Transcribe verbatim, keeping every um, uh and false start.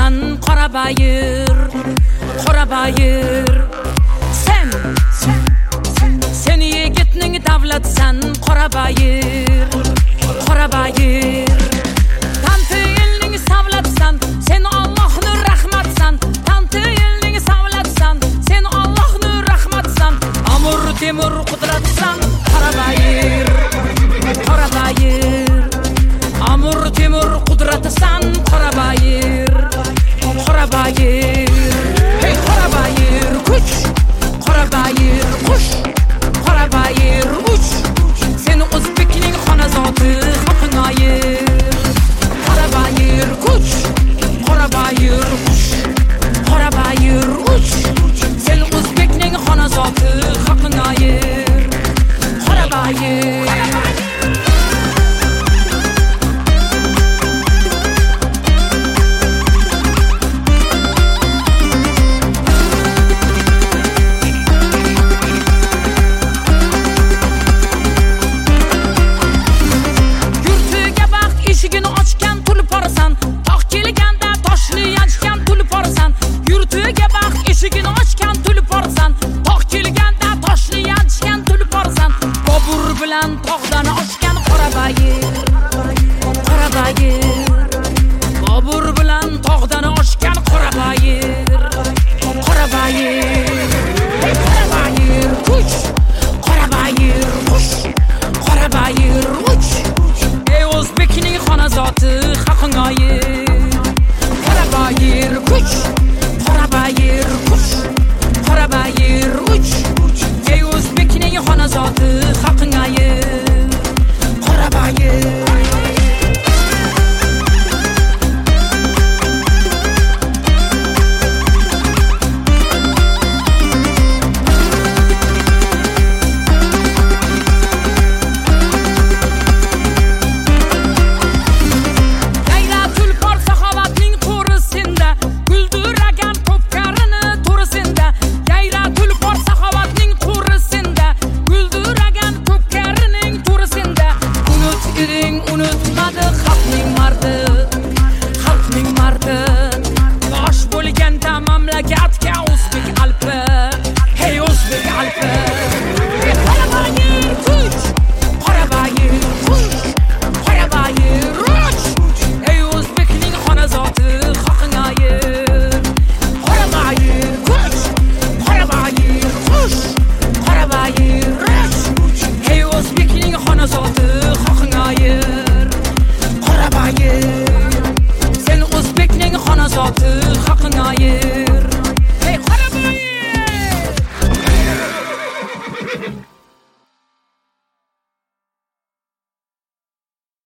davlatsan, qora bayır, qora bayır. Sen, sen yigitning davlatsan, qora bayır, qora bayır. Tanti elning savlatsan, sen Allohning rahmatsan. Tanti elning savlatsan, sen Allohning rahmatsan. Amur temur qudratsan, qora bayır, qora bayır. Amur temur qudratsan, qora bayır, qora bayır. Hey qora bayır, kuch, qora bayır, qush, qora bayır, uch. Sen O'zbekning xonazoti haqinayir. Qora bayır, kuch, qora bayır, qush, qora bayır, uch. Sen O'zbekning xonazoti haqinayir. Qora bayır. Eshigini ochgan